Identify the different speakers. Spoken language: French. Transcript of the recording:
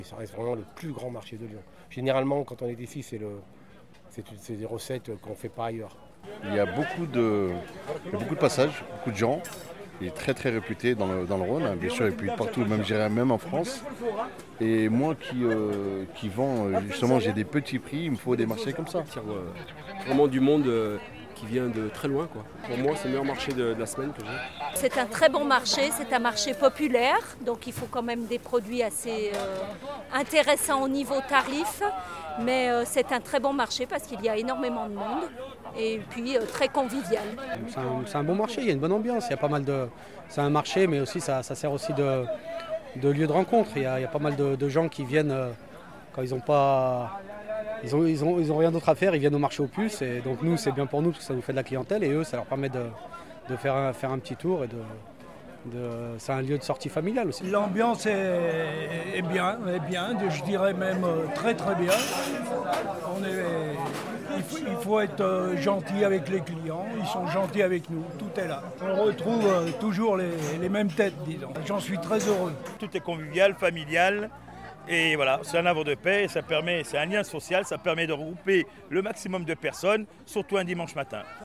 Speaker 1: Ça reste vraiment le plus grand marché de Lyon. Généralement, quand on est ici, c'est des recettes qu'on ne fait pas ailleurs.
Speaker 2: Il y a beaucoup de passages, beaucoup de gens. Il est très très réputé dans le Rhône, hein, bien sûr, et puis partout, même j'irais même en France. Et moi qui vends, justement, j'ai des petits prix, il me faut des marchés comme ça.
Speaker 3: attire vraiment du monde qui vient de très loin, quoi. Pour moi, c'est le meilleur marché de la semaine que j'ai.
Speaker 4: C'est un très bon marché, c'est un marché populaire, donc il faut quand même des produits assez intéressants au niveau tarif, mais c'est un très bon marché parce qu'il y a énormément de monde et puis très convivial.
Speaker 5: C'est un bon marché, il y a une bonne ambiance, il y a pas mal de... C'est un marché, mais aussi ça sert aussi de lieu de rencontre. Il y a pas mal de gens qui viennent quand ils n'ont pas... Ils ont rien d'autre à faire, ils viennent au marché aux puces, et donc nous c'est bien pour nous parce que ça nous fait de la clientèle, et eux ça leur permet de faire un petit tour, et c'est un lieu de sortie familiale aussi.
Speaker 6: L'ambiance est bien, je dirais même très très bien. Il faut être gentil avec les clients, ils sont gentils avec nous, tout est là. On retrouve toujours les mêmes têtes, disons. J'en suis très heureux.
Speaker 7: Tout est convivial, familial. Et voilà, c'est un havre de paix, c'est un lien social, ça permet de regrouper le maximum de personnes, surtout un dimanche matin.